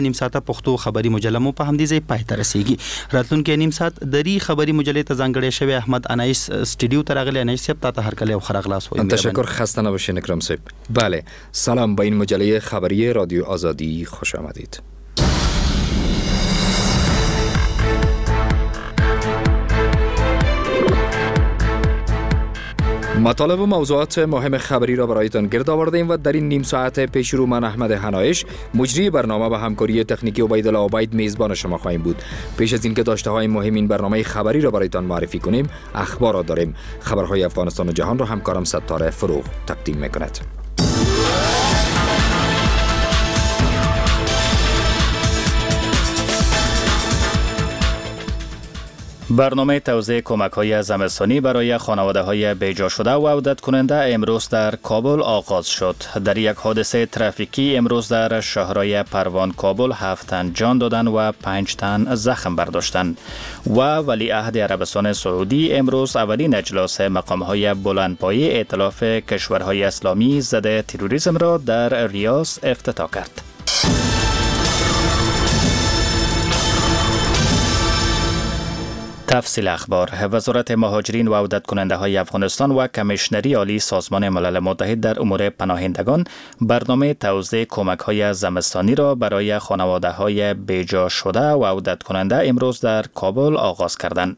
نیم ساعته پښتو خبري مجله مو په همدې ځای پای ته رسیږي. راتلونکي نیم ساعت دری خبري مجله ته ځانګړی شوی احمد انایس استودیو ته راغلی. انایس صاحب تا ته هر کله خیر اخلاص وایم. تشکر، خسته نباشین اکرم صاحب. بله، سلام، به این مجله خبری رادیو آزادی خوش آمدید. مطالب و موضوعات مهم خبری را برایتان گرد آوردیم و در این نیم ساعت پیش رو من احمد هنایش مجری برنامه و همکاری تکنیکی عبیدالله عبید میزبان شما خواهیم بود. پیش از اینکه داشته های مهم این برنامه خبری را برایتان معرفی کنیم، اخبار را داریم. خبرهای افغانستان و جهان را همکارم ستاره فروغ تقدیم میکند. برنامه توزیع کمک‌های زمستانی برای خانواده‌های بیجا شده و عودت کننده امروز در کابل آغاز شد. در یک حادثه ترافیکی امروز در شهرهای پروان کابل 7 تن جان دادند و 5 تن زخم برداشتند. و ولیعهد عربستان سعودی امروز اولین اجلاس مقام‌های بلندپایه ائتلاف کشورهای اسلامی ضد تروریسم را در ریاض افتتاح کرد. تفصیل اخبار. وزارت مهاجرین و عودت کننده های افغانستان و کمیشنری عالی سازمان ملل متحد در امور پناهندگان برنامه توزیع کمک های زمستانی را برای خانواده های بیجا شده و عودت کننده امروز در کابل آغاز کردند.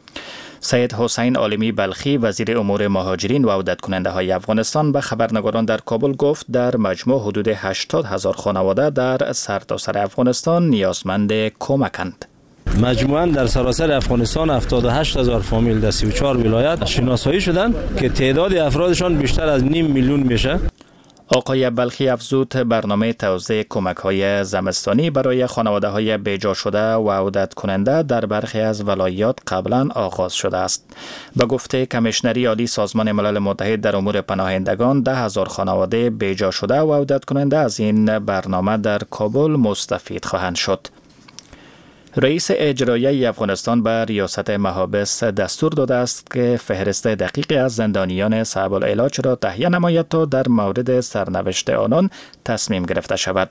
سید حسین عالمی بلخی وزیر امور مهاجرین و عودت کننده های افغانستان به خبرنگاران در کابل گفت در مجموع حدود 80,000 خانواده در سرتاسر افغانستان نیازمند کمکند. مجموعاً در سراسر افغانستان 78,000 فامیل در 34 ولایت شناسایی شدند که تعداد افرادشان بیشتر از 500,000 میشه. آقای بلخی افزود برنامه توزیع کمک‌های زمستانی برای خانواده‌های بیجا شده و عودت کننده در برخی از ولایات قبلا آغاز شده است. به گفته کمیشنری عالی سازمان ملل متحد در امور پناهندگان 10,000 خانواده بیجا شده و عودت کننده از این برنامه در کابل مستفید خواهند شد. رئیس اجرایی افغانستان به ریاست محابس دستور داده است که فهرست دقیقی از زندانیان صعب العلاج را تهیه نماید تا در مورد سرنوشت آنان تصمیم گرفته شود.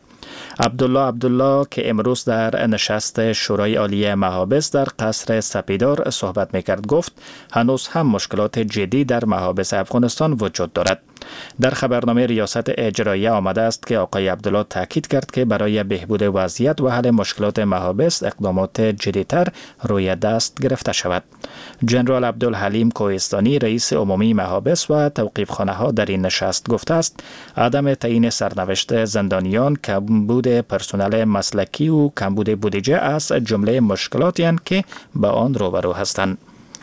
عبدالله که امروز در نشست شورای عالی محابس در قصر سپیدار صحبت میکرد گفت هنوز هم مشکلات جدی در محابس افغانستان وجود دارد. در خبرنامه ریاست اجرایی آمده است که آقای عبدالله تاکید کرد که برای بهبود وضعیت و حل مشکلات محابس اقدامات جدی‌تر روی دست گرفته شود. جنرال عبدالحلیم کوهستانی رئیس عمومی محابس و توقیفخانه ها در این نشست گفته است عدم تعیین سرنوشت زندانیان، کمبود پرسنل مسلکی و کمبود بودجه از جمله مشکلاتی اند که به آن روبرو هستند.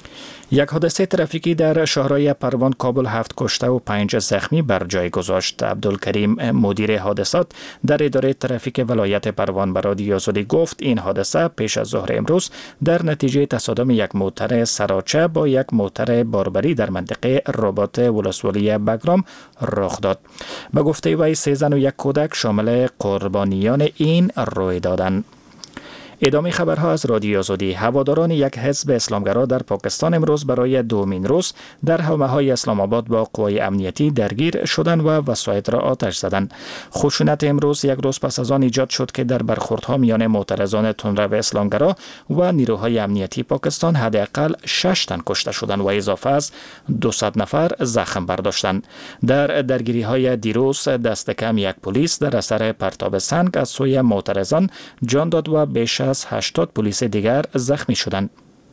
یک حادثه ترافیکی در شهرهای پروان کابل 7 کشته و 5 زخمی بر جای گذاشت. عبدالکریم مدیر حادثات در اداره ترافیک ولایت پروان به رادیو آزادی گفت این حادثه پیش از ظهر امروز در نتیجه تصادم یک موتر سراچه با یک موتر باربری در منطقه رباط ولسوالی بگرام رخ داد. به گفته وی 3 زن و 1 کودک شامل قربانیان این رویدادند. ادامه خبرها از رادیو آزادی. هواداران یک حزب اسلامگرا در پاکستان امروز برای دومین روز در حومه‌های اسلام آباد با قوای امنیتی درگیر شدند و وسایط را آتش زدند. خشونت امروز یک روز پس از آن ایجاد شد که در برخوردها میان معترضان تندرو اسلامگرا و نیروهای امنیتی پاکستان حداقل 6 تن کشته شدند و اضافه از 200 نفر زخم برداشتند. در درگیری‌های دیروز دست کم یک پلیس در اثر پرتاب سنگ از سوی معترضان جان داد و بیش از 80 پلیس دیگر زخمی شدند.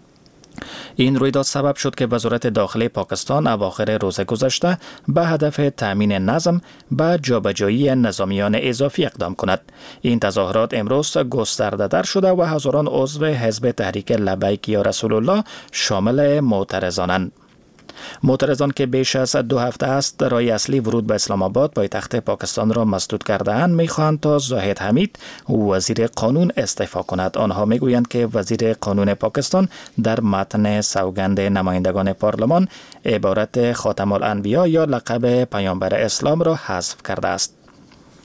این رویداد سبب شد که وزارت داخلی پاکستان اواخر روز گذشته به هدف تأمین نظم به جابجایی نظامیان اضافی اقدام کند. این تظاهرات امروز گسترده تر شده و هزاران عضو حزب تحریک لبیک یا رسول الله شامل معترضانند. معترضان که بیش از 2 هفته است راه اصلی ورود به اسلام آباد پایتخت پاکستان را مسدود کرده اند می‌خواهند تا زاهد حمید وزیر قانون استعفا کند. آنها میگویند که وزیر قانون پاکستان در متن سوگند نمایندگان پارلمان عبارت خاتم الانبیا یا لقب پیامبر اسلام را حذف کرده است.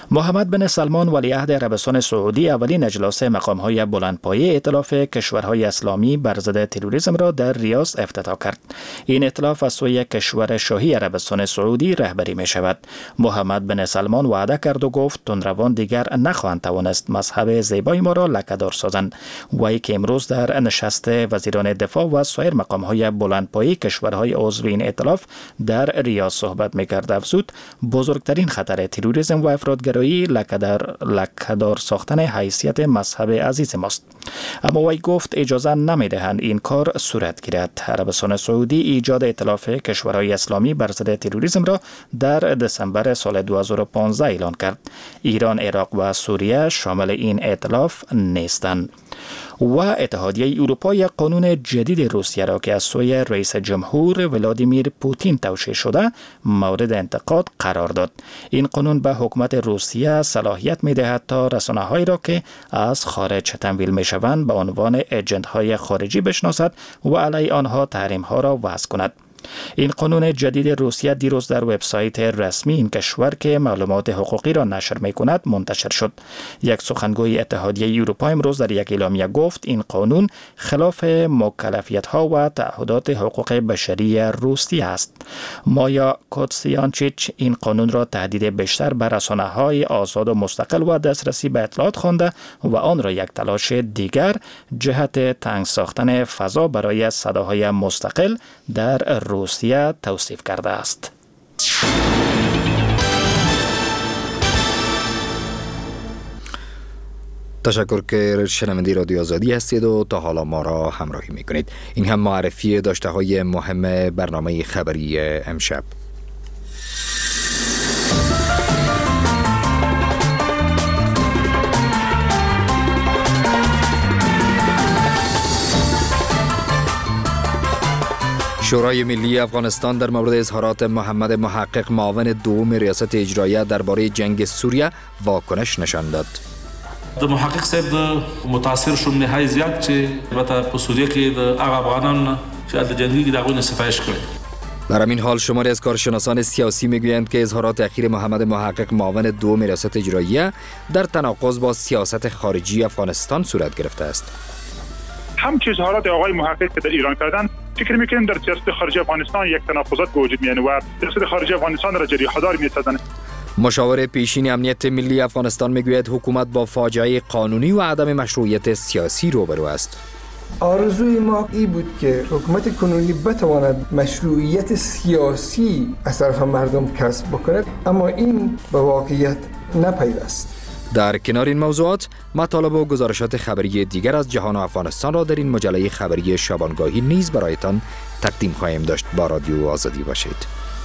محمد بن سلمان ولیعهد عربستان سعودی اولین اجلاس مقام‌های بلندپایه ائتلاف کشورهای اسلامی بر ضد تروریسم را در ریاض افتتاح کرد. این ائتلاف از سوی کشور شاهی عربستان سعودی رهبری می شود. محمد بن سلمان وعده کرد و گفت تندروان دیگر نخواهند توانست مذهب زیبای ما را لکه‌دار سازند. وی که امروز در نشست وزیران دفاع و سایر مقام‌های بلندپایه کشورهای عضو این ائتلاف در ریاض صحبت می‌کرد، افزود بزرگترین خطر تروریسم و افراطگرایی لکه‌دار ساختن حیثیت مذهب عزیز ماست. اما وی گفت اجازه نمی‌دهند این کار صورت گیرد. عربستان سعودی ایجاد ائتلاف کشورهای اسلامی بر ضد تروریسم را در دسامبر سال 2015 اعلان کرد. ایران، عراق و سوریه شامل این ائتلاف نیستند. و اتحادیه اروپا یک قانون جدید روسیه را که از سوی رئیس جمهور ولادیمیر پوتین توشیح شده مورد انتقاد قرار داد. این قانون به حکومت روسیه صلاحیت می‌دهد تا رسانه‌هایی را که از خارج تمویل می‌شوند به عنوان ایجنت‌های خارجی بشناسد و علیه آنها تحریم‌ها را وضع کند. این قانون جدید روسیه دیروز در وبسایت رسمی این کشور که معلومات حقوقی را نشر می‌کند منتشر شد. یک سخنگوی اتحادیه اروپا امروز در یک اعلامیه گفت این قانون خلاف مکلفیت‌ها و تعهدات حقوق بشری روسیه است. مایا کوتسیانچیچ این قانون را تهدید بیشتر بر رسانه‌های آزاد و مستقل و دسترسی به اطلاعات خوانده و آن را یک تلاش دیگر جهت تنگ ساختن فضا برای صداهای مستقل در روسیه توصیف کرده است. تشکر که شنونده رادیو آزادی هستید و تا حالا ما را همراهی میکنید. این هم معرفی داشته های مهم برنامه خبری امشب. شورای ملی افغانستان در مورد اظهارات محمد محقق معاون دوم ریاست اجراییه درباره جنگ سوریه واکنش نشان داد. د محقق صاحب د متاثر شوم نهایی زیات چې البته په سوریه کې د هغه افغانان چې د جنگي د هغوی نه ستایش کړی. در همین حال شماری از کارشناسان سیاسی میگویند که اظهارات اخیر محمد محقق معاون دوم ریاست اجراییه در تناقض با سیاست خارجی افغانستان صورت گرفته است. همچه اظهارات آقای محقق که در ایران کردند فکر میکنیم در سیاست خارجی افغانستان یک تناقضات به وجود میاد و سیاست خارجی افغانستان را جریحه‌دار می‌سازند. مشاور پیشین امنیت ملی افغانستان میگوید حکومت با فاجعه قانونی و عدم مشروعیت سیاسی روبرو است. آرزوی ما این بود که حکومت کنونی بتواند مشروعیت سیاسی از طرف مردم کسب بکند، اما این به واقعیت نپیوست. در کنار این موضوعات مطالب و گزارشات خبری دیگر از جهان و افغانستان را در این مجله خبری شبانگاهی نیز برایتان تقدیم خواهیم داشت. با رادیو آزادی باشید.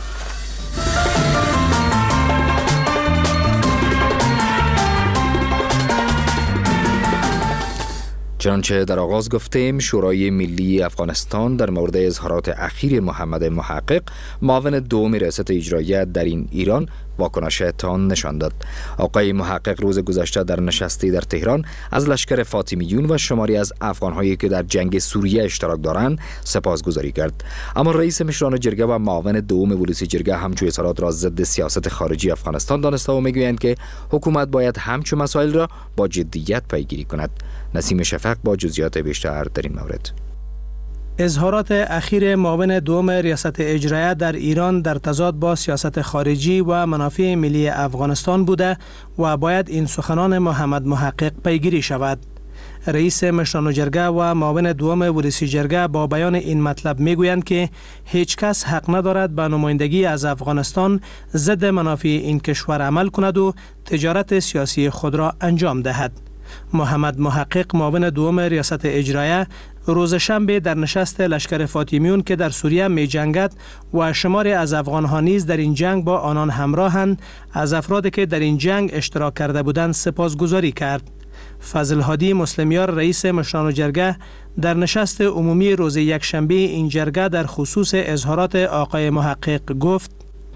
چنانچه در آغاز گفتیم، شورای ملی افغانستان در مورد اظهارات اخیر محمد محقق معاون دوم ریاست اجراییه در ایران واکنش تان نشان داد. آقای محقق روز گذشته در نشستی در تهران از لشکر فاطمیون و شماری از افغان‌هایی که در جنگ سوریه اشتراک دارند سپاسگزاری کرد. اما رئیس مشران جرگه و معاون دوم ولسی جرگه همچو اظهارات را ضد سیاست خارجی افغانستان دانسته و میگویند که حکومت باید همچو مسائل را با جدیت پیگیری کند. نسیم شفق با جزئیات بیشتر در این مورد. اظهارات اخیر معاون دوم ریاست اجراییه در ایران در تضاد با سیاست خارجی و منافع ملی افغانستان بوده و باید این سخنان محمد محقق پیگیری شود. رئیس مشران جرگه و معاون دوم ولسی جرگه با بیان این مطلب میگویند که هیچ کس حق ندارد به نمایندگی از افغانستان ضد منافع این کشور عمل کند و تجارت سیاسی خود را انجام دهد. محمد محقق معاون دوم ریاست اجراییه روز شنبه در نشست لشکر فاطمیون که در سوریه می جنگد و شماری از افغان‌ها نیز در این جنگ با آنان همراهند از افرادی که در این جنگ اشتراک کرده بودند سپاسگزاری کرد. فضل هادی مسلمیار رئیس مشران جرگه در نشست عمومی روز یکشنبه این جرگه در خصوص اظهارات آقای محقق گفت: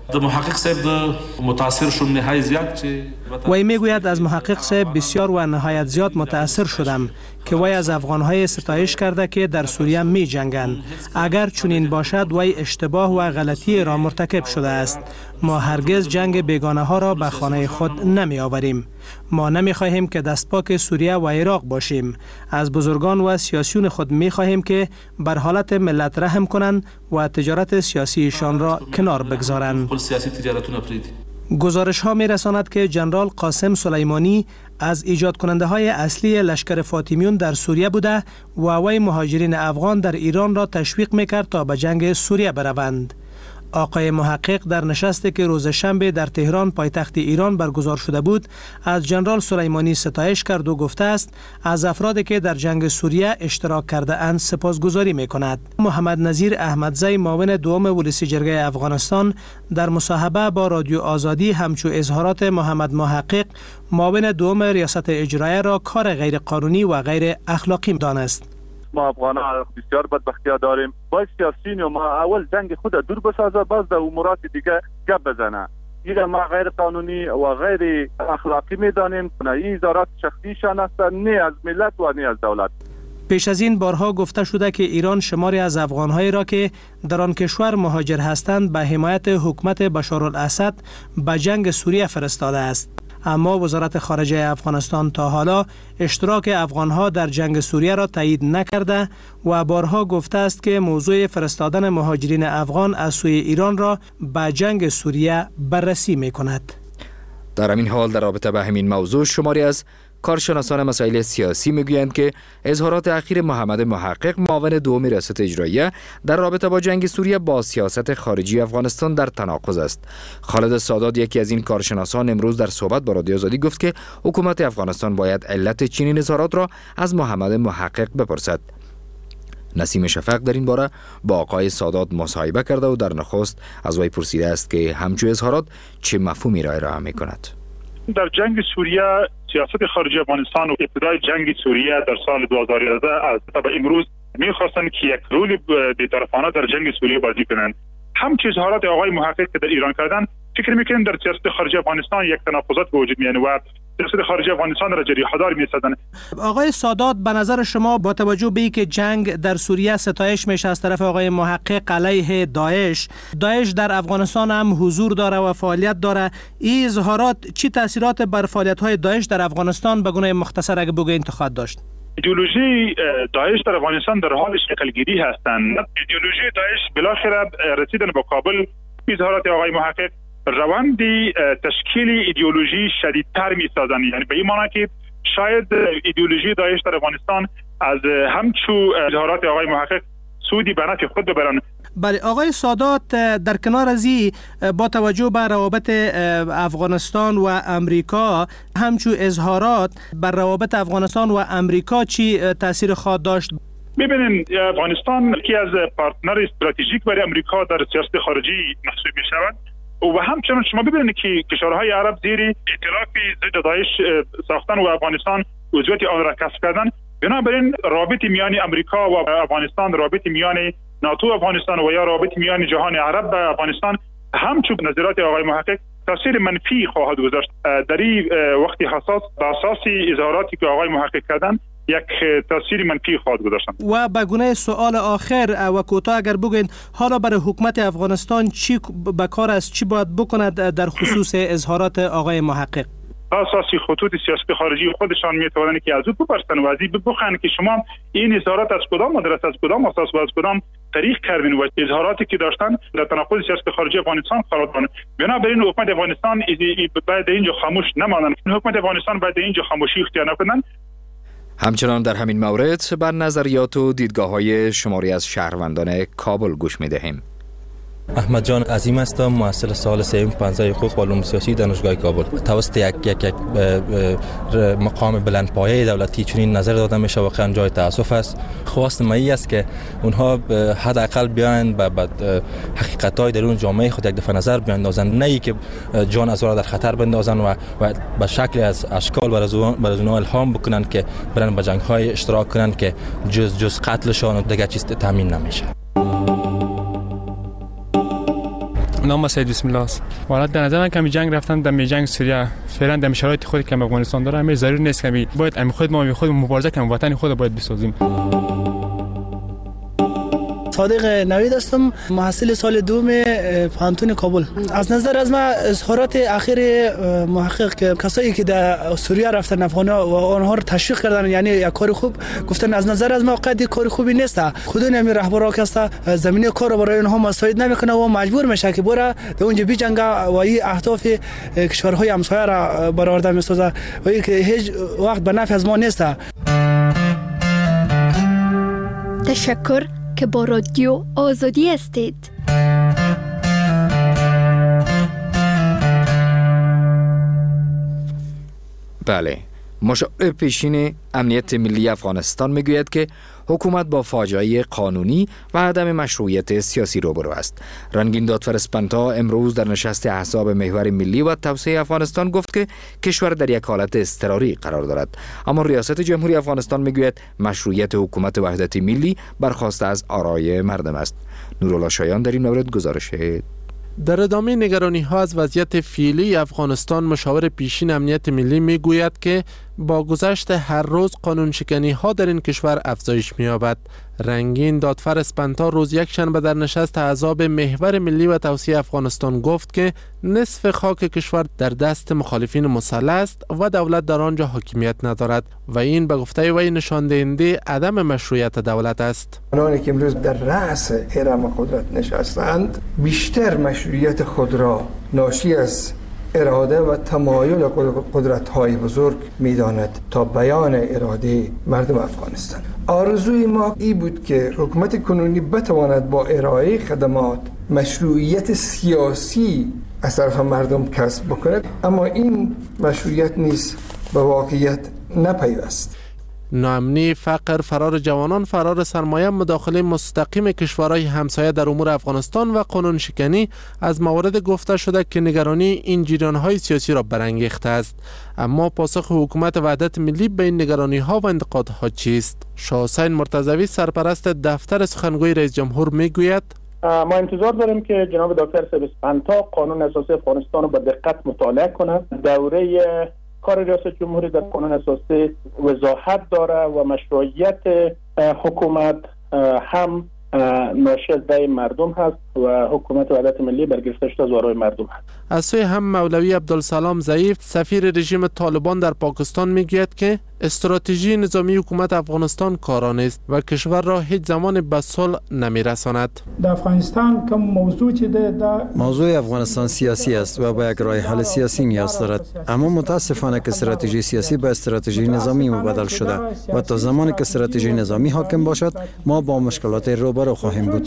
محقق صاحب متاثر شدم نهایی زیاد چه وی میگوید از محقق صاحب بسیار و نهایت زیاد متاثر شدم که وی از افغانهای ستایش کرده که در سوریه می جنگند. اگر چنین باشد وی اشتباه و غلطی را مرتکب شده است. ما هرگز جنگ بیگانه ها را به خانه خود نمی آوریم. ما نمی خواهیم که دستپاک سوریه و عراق باشیم. از بزرگان و سیاسیون خود می خواهیم که بر حالت ملت رحم کنند و تجارت سیاسیشان را کنار بگذارند. گزارش ها می رساند که جنرال قاسم سلیمانی از ایجاد کننده های اصلی لشکر فاطمیون در سوریه بوده و وی مهاجرین افغان در ایران را تشویق می کرد تا به جنگ سوریه بروند. آقای محقق در نشستی که روز شنبه در تهران پایتخت ایران برگزار شده بود از جنرال سلیمانی ستایش کرد و گفته است از افرادی که در جنگ سوریه اشتراک کرده اند سپاسگزاری می کند. محمد نظیر احمدزی معاون دوم ولسی جرگه افغانستان در مصاحبه با رادیو آزادی همچو اظهارات محمد محقق معاون دوم ریاست اجرایه را کار غیر قانونی و غیر اخلاقی دانست. ما افغان‌ها بسیار بدبختی‌ها داریم. باید سیاسیون ما اول جنگ خود دور بسازه، باز در امورات دیگه گپ بزنه. این ما غیر قانونی و غیر اخلاقی می‌دانیم. این اظهارات شخصیشان است، نه از ملت و نه از دولت. پیش از این بارها گفته شده که ایران شماری از افغان‌هایی را که در آن کشور مهاجر هستند به حمایت حکومت بشارالاسد به جنگ سوریه فرستاده است. اما وزارت خارجه افغانستان تا حالا اشتراک افغانها در جنگ سوریه را تایید نکرده و بارها گفته است که موضوع فرستادن مهاجرین افغان از سوی ایران را به جنگ سوریه بررسی می کند. در همین حال در رابطه به همین موضوع شماری از کارشناسان مسائل سیاسی میگویند که اظهارات اخیر محمد محقق معاون دوم ریاست اجراییه در رابطه با جنگ سوریه با سیاست خارجی افغانستان در تناقض است. خالد سادات یکی از این کارشناسان امروز در صحبت با رادیو آزادی گفت که حکومت افغانستان باید علت چنین اظهارات را از محمد محقق بپرسد. نسیم شفق در این باره با آقای سادات مصاحبه کرده و در نخست از وی پرسیده است که همچون اظهارات چه مفهومی را ارائه می‌کند. در جنگ سوریه سیاست خارجی افغانستان و ابتدای جنگ سوریه در سال 2011 از تا امروز می‌خواستند که یک رول بی‌طرفانه در جنگ سوریه بازی کنند. همچنین اظهارات آقای محقق که در ایران کردن فکر می‌کنم در سیاست خارجی افغانستان یک تناقضات به وجود میاد و سیاست خارجی افغانستان را جریحه‌دار می‌سازند. آقای سادات به نظر شما با توجه به اینکه جنگ در سوریه ستایش میشه از طرف آقای محقق علیه داعش در افغانستان هم حضور داره و فعالیت داره، این اظهارات چه تاثیرات بر فعالیت‌های داعش در افغانستان به گونه مختصر اگه بگوین خواهد داشت؟ ایدئولوژی داعش در افغانستان در حال شکلگیری هستند. ایدئولوژی داعش بالاخره رسیدن به کابل، اظهارات آقای محقق روند تشکیل ایدئولوژی شدیدتر می‌سازند. یعنی به این معنی که شاید ایدئولوژی داعش در افغانستان از همچو اظهارات آقای محقق سودی به نفع خود ببرند. بله آقای سادات، در کنار از این با توجه به روابط افغانستان و امریکا همچو اظهارات بر روابط افغانستان و امریکا چی تاثیر خواهد داشت؟ ببینید افغانستان یکی از پارتنر استراتژیک برای امریکا در سیاست خارجی محسوب می‌شود و همچنین شما ببینید که کشورهای عرب زیر ائتلاف ضد داعش ساختن و افغانستان عضویت آن را کسب کردن. بنابراین رابطه میان امریکا و افغانستان، رابطه میان ناتو افغانستان و یا رابطه میان جهان عرب و افغانستان همچون نظرات آقای محقق تاثیر منفی خواهد گذاشت. در این وقت حساس به اساس اظهاراتی که آقای محقق کردن یک تاثیر منفی خواهد گذاشت. و به گونه سوال آخر و کوتاه اگر بگوین حالا برای حکومت افغانستان چی به کار است، چی باید بکند در خصوص اظهارات آقای محقق؟ اساسی خطوط سیاسی خارجی خودشان میتوانند که از او بپرسن و از این بخواهند که شما این اظهارات از کدام مدرسه، از کدام اساس و از کدام طریق کردین و اظهاراتی که داشتن در تناقض سیاست خارجی افغانستان قرار دادن. بنابراین حکومت افغانستان باید اینجا خاموش نمانند. حکومت افغانستان باید اینجا خاموشی اختیار نکنند. همچنان در همین مورد بر نظریات و دیدگاه‌های شماری از شهروندان کابل گوش می‌دهیم. احمد جان عظیم هستم، محصل سال سوم 15 حقوق و علوم سیاسی دانشگاه کابل. توسط یک مقام بلندپایه دولتی چنین نظر داده میشه واقعا جای تاسف است. خواست من است که اونها حداقل بیان به حقیقت‌های درون جامعه خود یک دفعه نظر بیاندازند، نه ای که جان از را در خطر بندازند و به شکل از اشکال بر از اونها الهام بکنند که برن به جنگ‌های اشتراک کنند که جز قتلشان و دیگر چیز تامین نمیشه. نام سید بسم الله است. والا در نظر من کمی جنگ رفتن در جنگ سوریه فعلا در شرایط خودی که افغانستان داره همین ضروری نیست که باید خود ما خود مبارزه کنیم، وطن خود باید بسازیم. صادق نوید هستم، محصل سال دوم پانتون کابل. از نظر از ما اظهارات اخیر محقق که کسایی که در سوریه رفتن افغان‌ها و آنها رو تشویق کردن یعنی یک کار خوب گفتن، از نظر از ما قد کار خوبی نیست. خود همین رهبرها که زمینه کار رو برای اونها مساعد نمیکنه و مجبور میشه که بره در اونجا بجنگه و این اهداف کشورهای همسایه را برآورده میسازه و این که هیچ وقت به نفع از ما نیست. تشکر که با رادیو آزادی هستید. بله، مشاور پیشین امنیت ملی افغانستان میگوید که حکومت با فاجعه قانونی و عدم مشروعیت سیاسی روبرو است. رنگین دادفر اسپانتا امروز در نشست احزاب محور ملی و توسعه افغانستان گفت که کشور در یک حالت اضطراری قرار دارد، اما ریاست جمهوری افغانستان میگوید مشروعیت حکومت وحدت ملی برخواسته از آرای مردم است. نورالله شایان در این مورد گزارش در ادامه نگرانی ها از وضعیت فعلی افغانستان، مشاور پیشین امنیت ملی میگوید که با گذشت هر روز قانون شکنی ها در این کشور افزایش می‌یابد. رنگین دادفر اسپانتا روز یکشنبه در نشست احزاب محور ملی و توسعه افغانستان گفت که نصف خاک کشور در دست مخالفین مسلح است و دولت در آنجا حاکمیت ندارد و این به گفته وی نشان دهنده عدم مشروعیت دولت است. آنانی که امروز در رأس هرم قدرت نشستند بیشتر مشروعیت خود را ناشی از اراده و تمایل قدرت‌های بزرگ می‌داند تا بیان اراده مردم افغانستان. آرزوی ما این بود که حکومت کنونی بتواند با ارائه خدمات مشروعیت سیاسی از طرف مردم کسب بکند، اما این مشروعیت نیز به واقعیت نپیوست. ناامنی، فقر، فرار جوانان، فرار سرمایه، مداخله مستقیم کشورهای همسایه در امور افغانستان و قانون شکنی از موارد گفته شده که نگرانی این جریان‌های سیاسی را برانگیخته است. اما پاسخ حکومت وحدت ملی به این نگرانی‌ها و انتقادها چیست؟ شاه حسین مرتضوی، سرپرست دفتر سخنگوی رئیس جمهور میگوید ما انتظار داریم که جناب دکتر سید اسپانتا قانون اساسی افغانستان را به دقت مطالعه کنند. دوره کار ریاست جمهوری در قانون اساسی وضاحت داره و مشروعیت حکومت هم ناشی از رأی مردم هست و حکومت وحدت ملی برگرفته شده از آرای مردم هست. از سوی هم مولوی عبدالسلام ضعیف، سفیر رژیم طالبان در پاکستان میگوید که استراتژی نظامی حکومت افغانستان کارانه است و کشور را هیچ زمان به صلح نمیرساند. در افغانستان کوم موضوع چې ده موضوع افغانستان سیاسی است و به یک راه حل سیاسی نیاز دارد، اما متاسفانه که استراتژی سیاسی به استراتژی نظامی مبادل شده و تا زمانی که استراتژی نظامی حاکم باشد ما با مشکلات روبرو خواهیم بود.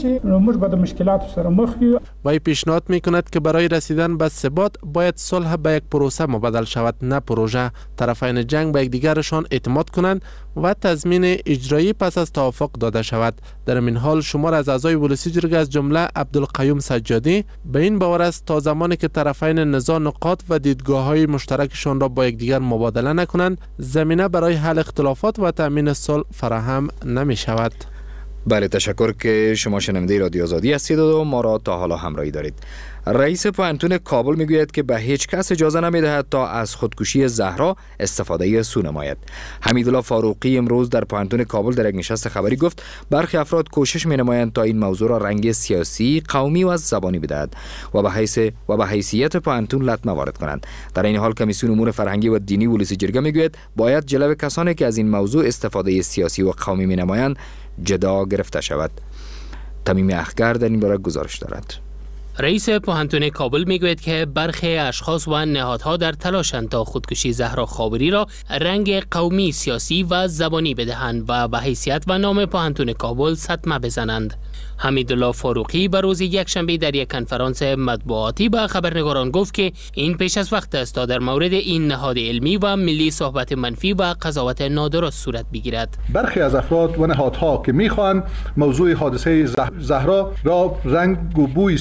وی پیشنهاد میکند که برای رسیدن به ثبات باید صلح به یک پروسه مبادل شود، نه پروژه. طرفین جنگ به یکدیگرشان اعتماد کنند و تضمین اجرایی پس از توافق داده شود. در این حال شمار از اعضای ولسی جرگه از جمله عبدالقیوم سجادی به این باور است تا زمانی که طرفین نزاع نقاط و دیدگاه‌های مشترکشان را با یکدیگر مبادله نکنند، زمینه برای حل اختلافات و تامین صلح فراهم نمی شود. بله، تشکر که شما شنونده رادیو آزادی هستید و ما را تا حالا همراهی دارید. رئیس پانتون کابل میگوید که به هیچ کس اجازه نمیدهد تا از خودکشی زهرا استفاده سو نماید. حمیدالله فاروقی امروز در پانتون کابل در یک نشست خبری گفت برخی افراد کوشش می‌نمایند تا این موضوع را رنگ سیاسی، قومی و زبانی بدهد و به حیثیت پانتون لطمه وارد کنند. در این حال کمیسیون امور فرهنگی و دینی ولسی جرگه میگوید باید جلوه کسانی که از این موضوع استفاده سیاسی و قومی می‌نمایند جدا گرفته شود. تمیم اخگر در این باره گزارش دارد. رئیس پانتون کابل میگوید که برخی اشخاص و نهادها در تلاشند تا خودکشی زهرا خاوری را رنگ قومی، سیاسی و زبانی بدهند و به حیثیت و نام پانتون کابل صدمه بزنند. حمیدالله فاروقی به روز یکشنبه در یک کنفرانس مطبوعاتی به خبرنگاران گفت که این پیش از وقت است تا در مورد این نهاد علمی و ملی صحبت منفی و قضاوت نادرست صورت بگیرد. برخی از افراد و نهادها که میخواهند موضوع حادثه زهرا را رنگ و بوی سیاسی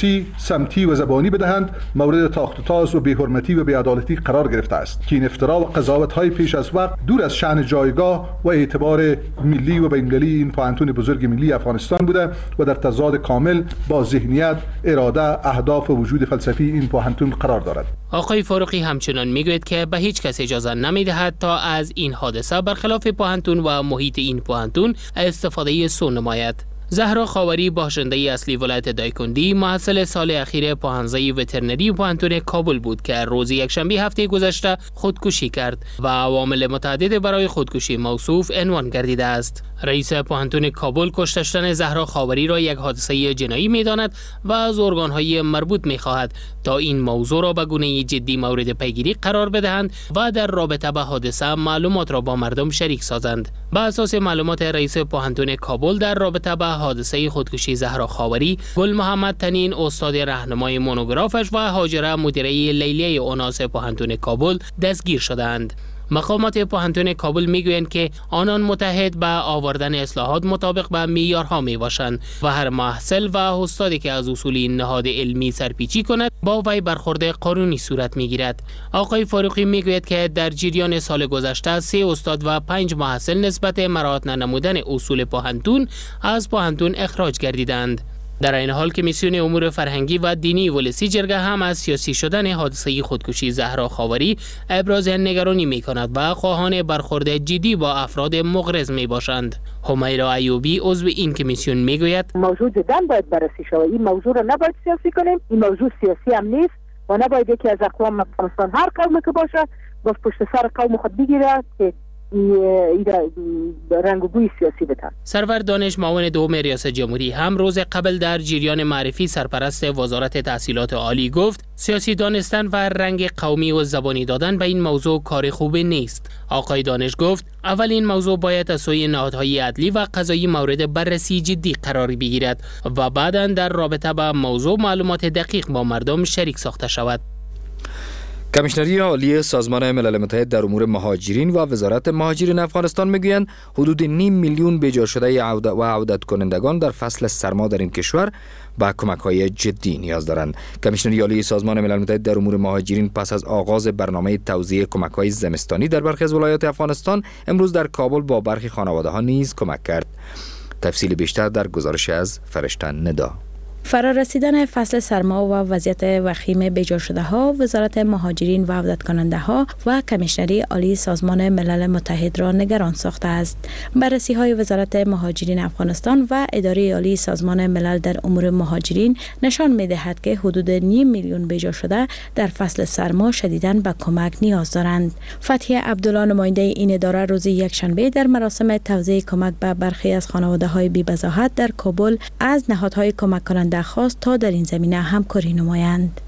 سیاسی، سمتی و زبانی بدهند مورد تاخت و تاز و بی‌حرمتی و بی‌عدالتی قرار گرفته است که این افترا و قضاوت‌های پیش از وقت دور از شأن جایگاه و اعتبار ملی و بین‌المللی این پوهنتون بزرگ ملی افغانستان بوده و در تضاد کامل با ذهنیت، اراده، اهداف و وجود فلسفی این پوهنتون قرار دارد. آقای فاروقی همچنان میگوید که به هیچ کس اجازه نمیدهد تا از این حادثه برخلاف پوهنتون و محیط این پوهنتون استفاده سوء نماید. زهرا خاوری باشنده اصلی ولایت دایکندی محصل سال اخیر پاهنزه وترنری پوهنتون کابل بود که روز یکشنبه هفته گذشته خودکشی کرد و عوامل متعدد برای خودکشی موصوف عنوان گردیده است. رئیس پوهنتون کابل کشته شدن زهرا خاوری را یک حادثه جنایی می‌داند و از ارگان‌های مربوط می‌خواهد تا این موضوع را به گونه جدی مورد پیگیری قرار بدهند و در رابطه با حادثه معلومات را با مردم شریک سازند. بر اساس معلومات رئیس پوهنتون کابل در رابطه با حادثه خودکشی زهرا خاوری، گل محمد تنین استاد راهنمای مونوگرافش و هاجره مدیره لیلیه اوناس پوهنتون کابل دستگیر شدند. مقامات پوهنتون کابل میگویند که آنان متحد به آوردن اصلاحات مطابق به معیارها میباشند و هر محصل و استادی که از اصول این نهاد علمی سرپیچی کند با وی برخورد قانونی صورت میگیرد. آقای فاروقی میگوید که در جریان سال گذشته 3 استاد و 5 محصل نسبت مراعات ننمودن اصول پوهنتون از پوهنتون اخراج گردیدند. در این حال کمیسیون امور فرهنگی و دینی ولسی جرگه هم از سیاسی شدن حادثه خودکشی زهرا خاوری ابراز نگرانی می کند و خواهان برخورد جدی با افراد مغرض می باشند. همیرا ایوبی عضو این کمیسیون می گوید موضوع جدا باید بررسی شود. این موضوع را نباید سیاسی کنیم. این موضوع سیاسی هم نیست و نباید یکی از اقوام افغانستان هر قومی که باشه با پشت سر قوم خود بگیرد که رنگ و بوی سیاسی بتن. سرور دانش معاون دوم ریاست جمهوری هم روز قبل در جریان معرفی سرپرست وزارت تحصیلات عالی گفت سیاسی دانستن و رنگ قومی و زبانی دادن به این موضوع کار خوبی نیست. آقای دانش گفت اول این موضوع باید از سوی نهادهای عدلی و قضایی مورد بررسی جدی قرار بگیرد و بعداً در رابطه با موضوع معلومات دقیق با مردم شریک ساخته شود. کمیشنری عالی سازمان ملل متحد در امور مهاجرین و وزارت مهاجرین افغانستان میگویند حدود 5 میلیون بیجا شده و عودت کنندگان در فصل سرما در این کشور با کمک‌های جدی نیاز دارند. کمیشنری عالی سازمان ملل متحد در امور مهاجرین پس از آغاز برنامه توزیع کمک‌های زمستانی در برخی از ولایات افغانستان امروز در کابل با برخی خانواده‌ها نیز کمک کرد. تفصیل بیشتر در گزارش از فرشته ندا. فرارسیدن فصل سرما و وضعیت وخیم بیجا شده ها، وزارت مهاجرین و عودت کننده ها و کمیشنری عالی سازمان ملل متحد را نگران ساخته است. بررسی های وزارت مهاجرین افغانستان و اداره عالی سازمان ملل در امور مهاجرین نشان می دهد که حدود 5 میلیون بیجا شده در فصل سرما شدیداً به کمک نیاز دارند. فتحی عبدالله نماینده این اداره روز یکشنبه در مراسم توزیع کمک به برخی از خانواده های بی بضاحت در کابل از نهادهای کمک کننده خواست تا در این زمینه همکاری نمایند.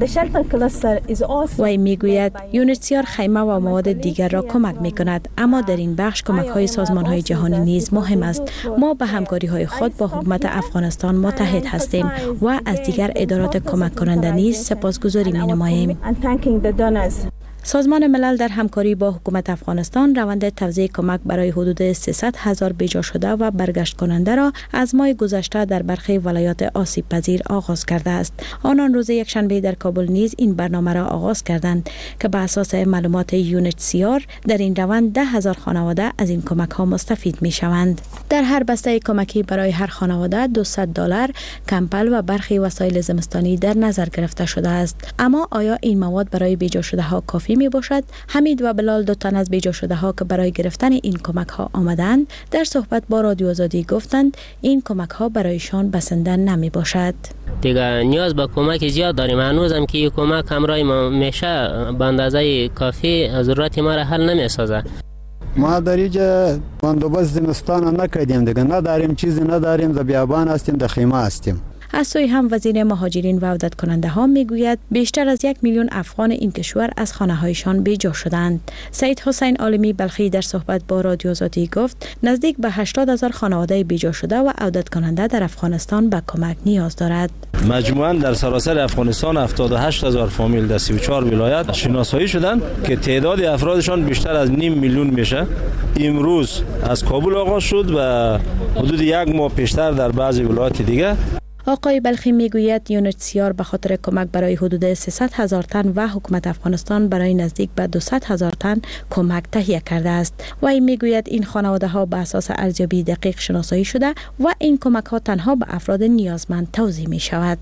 وی میگوید یونیسیار خیمه و مواد دیگر را کمک می کند، اما در این بخش کمک های سازمان های جهانی نیز مهم است. ما به همکاری های خود با حکومت افغانستان متحد هستیم و از دیگر ادارات کمک کننده نیز سپاسگزاری می نماییم. سازمان ملل در همکاری با حکومت افغانستان روند توزیع کمک برای حدود 300,000 بیجا شده و برگشت کننده را از ماه گذشته در برخی ولایات آسیب پذیر آغاز کرده است. آنان روز یکشنبه در کابل نیز این برنامه را آغاز کردند که به اساس معلومات یونیسیار در این روند 10,000 خانواده از این کمک ها مستفید می شوند. در هر بسته کمکی برای هر خانواده $200 کمپل و برخی وسایل زمستانی در نظر گرفته شده است. اما آیا این مواد برای بیجا شده ها کافی می باشد؟ حمید و بلال، 2 تن از بیجا شده ها که برای گرفتن این کمک ها آمدند، در صحبت با رادیو آزادی گفتند این کمک ها برایشان بسنده نمی باشد. دیگه نیاز به کمک زیاد داریم. هنوزم که این کمک همراه ما میشه به اندازه کافی ضرورت ما را حل نمی سازه. ما در اینجا بندوبست زمستان نکردیم دیگه، نداریم چیزی، نداریم، در بیابان هستیم، در خیمه هستیم. از سوی هم وزیر مهاجرین و عودت کننده ها میگوید بیشتر از 1 میلیون افغان این کشور از خانه هایشان بیجا شدند. سید حسین عالمی بلخی در صحبت با رادیو آزادی گفت نزدیک به 80,000 خانواده بیجا شده و عودت کننده در افغانستان به کمک نیاز دارد. مجموعاً در سراسر افغانستان 78,000 فامیل در 34 ولایت شناسایی شدند که تعداد افرادشان بیشتر از 5 میلیون میشه. امروز از کابل آغاز شد و حدود 1 ماه پیشتر در بعضی ولایات دیگه. آقای بلخی میگوید UNHCR به خاطر کمک برای حدود 300,000 تن و حکومت افغانستان برای نزدیک به 200,000 تن کمک تهیه کرده است. و این میگوید این خانواده ها به اساس ارزیابی دقیق شناسایی شده و این کمک ها تنها به افراد نیازمند توزیع می شود.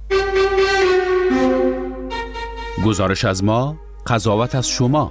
گزارش از ما، قضاوت از شما.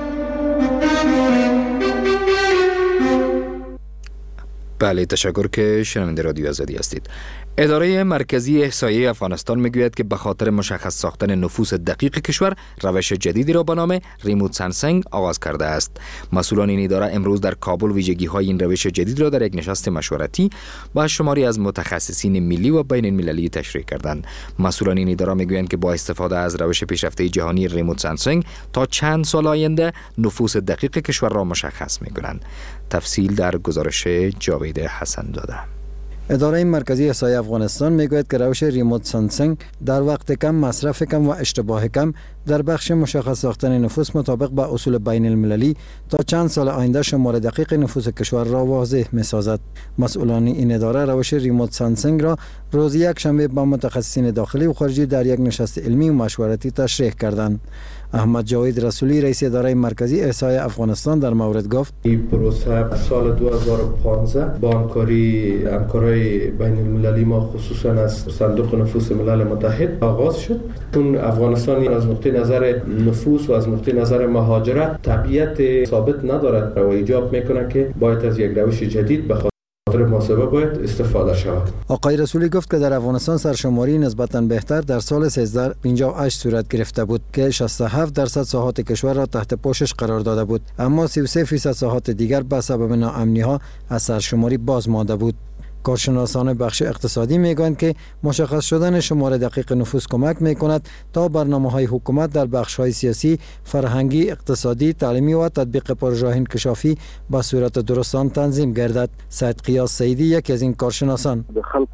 بله، تشکر که شنونده رادیو آزادی هستید. اداره مرکزی احصایه افغانستان میگوید که به خاطر مشخص ساختن نفوس دقیق کشور روش جدیدی را به نام ریموت سنسینگ آغاز کرده است. مسئولان این اداره امروز در کابل ویژگی‌های این روش جدید را در یک نشست مشورتی با شماری از متخصصین ملی و بین المللی تشریح کردند. مسئولان این اداره میگویند که با استفاده از روش پیشرفته جهانی ریموت سنسینگ تا چند سال آینده نفوس دقیق کشور را مشخص می‌کنند. تفصیل در گزارش جاوید حسن داده. اداره مرکزی احصایه افغانستان میگوید که روش ریموت سنسینگ در وقت کم، مصرف کم و اشتباه کم در بخش مشخص ساختن نفوس مطابق با اصول بین المللی تا چند سال آینده شمار دقیق نفوس کشور را واضح می سازد. مسئولان این اداره روش ریموت سنسینگ را روز یک شنبه با متخصصین داخلی و خارجی در یک نشست علمی و مشورتی تشریح کردند. احمد جاوید رسولی رئیس اداره مرکزی احصایه افغانستان در مورد گفت: این پروسه سال 2015 با همکارای بین المللی ما خصوصا از صندوق نفوس ملل متحد آغاز شد. چون افغانستان از نقطه نظر نفوس و از نقطه نظر مهاجرت طبیعت ثابت ندارد و ایجاب میکنه که باید از یک روش جدید بخواد محاسبه باید استفاده شود. آقای رسولی گفت که در افغانستان سرشماری نسبتاً بهتر در سال 1358 صورت گرفته بود که 67% ساحات کشور را تحت پوشش قرار داده بود، اما 33% ساحات دیگر به سبب ناامنی ها از سرشماری باز مانده بود. کارشناسان بخش اقتصادی میگویند که مشخص شدن شمار دقیق نفوس کمک میکند تا برنامه‌های حکومت در بخش‌های سیاسی، فرهنگی، اقتصادی، تعلیمی و تطبیق پروژه‌های انکشافی به صورت درستان تنظیم گردد. سید قیاس سیدی یکی از این کارشناسان: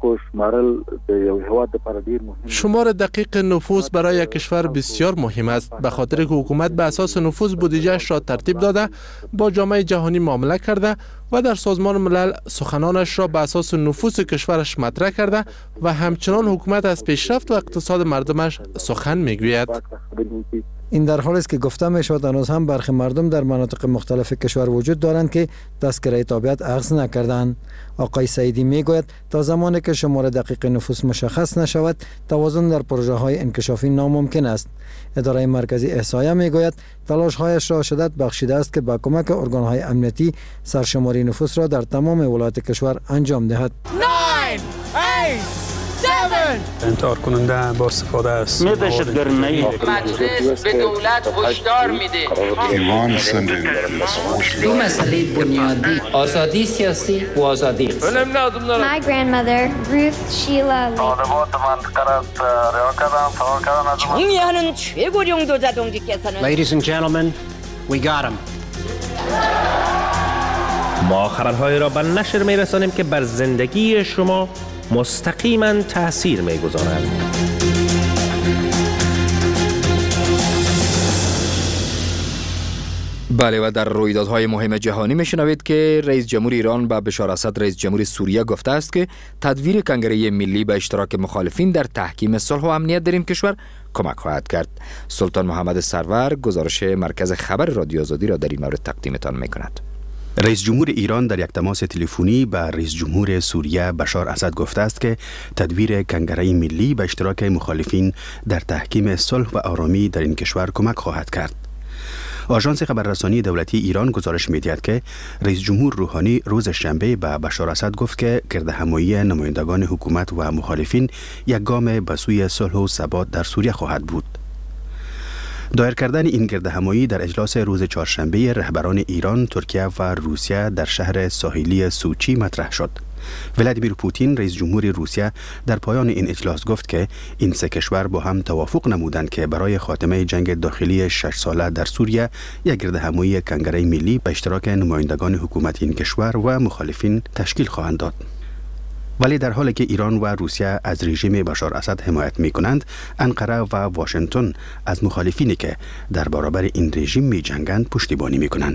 شمار دقیق نفوس برای یک کشور بسیار مهم است، به خاطر که حکومت به اساس نفوس بودجه‌اش را ترتیب داده، با جامعه جهانی معامله کرده و در سازمان ملل سخنانش را به اساس نفوس کشورش مطرح کرده و همچنان حکومت از پیشرفت و اقتصاد مردمش سخن میگوید. این در حالی است که گفته می شود هنوز هم برخی مردم در مناطق مختلف کشور وجود دارند که تذکره تابعیت اخذ نکردند. آقای سعیدی می گوید تا زمانی که شمار دقیق نفوس مشخص نشود توازن در پروژه های انکشافی ناممکن است. اداره مرکزی احصایه می گوید تلاش هایش را شدت بخشیده است که با کمک ارگان های امنیتی سرشماری نفوس را در تمام ولایات کشور انجام دهد. 9 8 7 انتحار کننده با استفاده از دهشتگرانه‌ای مجلس به دولت هشدار میده دو مسئله بنیادی: آزادی سیاسی و آزادی. My grandmother Ruth Sheila 정의하는 최고령도 자동직께서는 Ladies and gentlemen, we got him. ما خبرهای را به نشر می‌رسانیم که بر زندگی شما مستقیما تأثیر می‌گذارند. بله، و در رویدادهای مهم جهانی میشنوید که رئیس جمهور ایران به بشار اسد رئیس جمهور سوریه گفته است که تدویر کنگره ملی به اشتراک مخالفین در تحکیم صلح و امنیت در این کشور کمک خواهد کرد. سلطان محمد سرور گزارش مرکز خبر رادیو آزادی را در این مورد تقدیمتان میکند. رئیس جمهور ایران در یک تماس تلفنی به رئیس جمهور سوریه بشار اسد گفته است که تدویر کنگره ملی به اشتراک مخالفین در تحکیم صلح و آرامی در این کشور کمک خواهد کرد. آژانس خبررسانی دولتی ایران گزارش می‌دهد که رئیس جمهور روحانی روز شنبه به بشار اسد گفت که گردهمایی نمایندگان حکومت و مخالفین یک گام به سوی صلح و ثبات در سوریه خواهد بود. دایر کردن این گردهمایی در اجلاس روز چهارشنبه رهبران ایران، ترکیه و روسیه در شهر ساحلی سوچی مطرح شد. ولادیمیر پوتین رئیس جمهور روسیه در پایان این اجلاس گفت که این سه کشور با هم توافق نمودند که برای خاتمه جنگ داخلی 6 ساله در سوریه یک گردهمایی کنگره ملی به اشتراک نمایندگان حکومت این کشور و مخالفین تشکیل خواهند داد. ولی در حالی که ایران و روسیه از رژیم بشار اسد حمایت می کنند، انقره و واشنگتن از مخالفینی که در برابر این رژیم می جنگند پشتیبانی می کنند.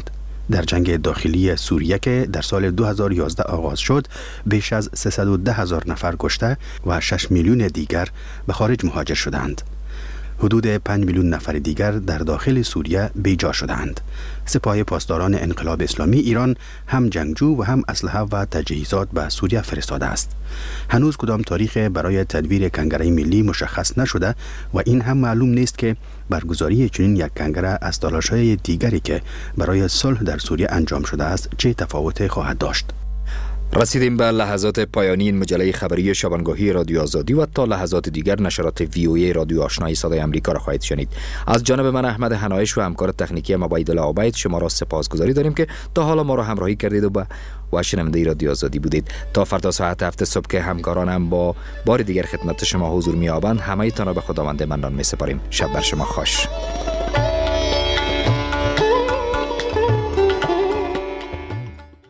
در جنگ داخلی سوریه که در سال 2011 آغاز شد بیش از 310,000 نفر کشته و 6 میلیون دیگر به خارج مهاجر شدند. حدود 5 میلیون نفر دیگر در داخل سوریه بیجا شدند. سپاه پاسداران انقلاب اسلامی ایران هم جنگجو و هم اسلحه و تجهیزات به سوریه فرستاده است. هنوز کدام تاریخ برای تدویر کنگره ملی مشخص نشده و این هم معلوم نیست که برگزاری چنین یک کنگره از تلاش‌های دیگری که برای صلح در سوریه انجام شده است چه تفاوت خواهد داشت. رسیدیم به لحظات پایانی این مجله خبری شبانگاهی رادیو آزادی و تا لحظات دیگر نشرات VOA رادیو آشنای صدای آمریکا را خواهید شنید. از جانب من احمد حنایش و همکار تکنیکی ما عبیدالله عبید شما را سپاسگزاری داریم که تا حالا ما را همراهی کردید و شنونده رادیو آزادی بودید. تا فردا ساعت 7 صبح که همکارانم با بار دیگر خدمت شما حضور می‌یابند، همه تان را به خداوند منان می‌سپاریم. شب بر شما خوش.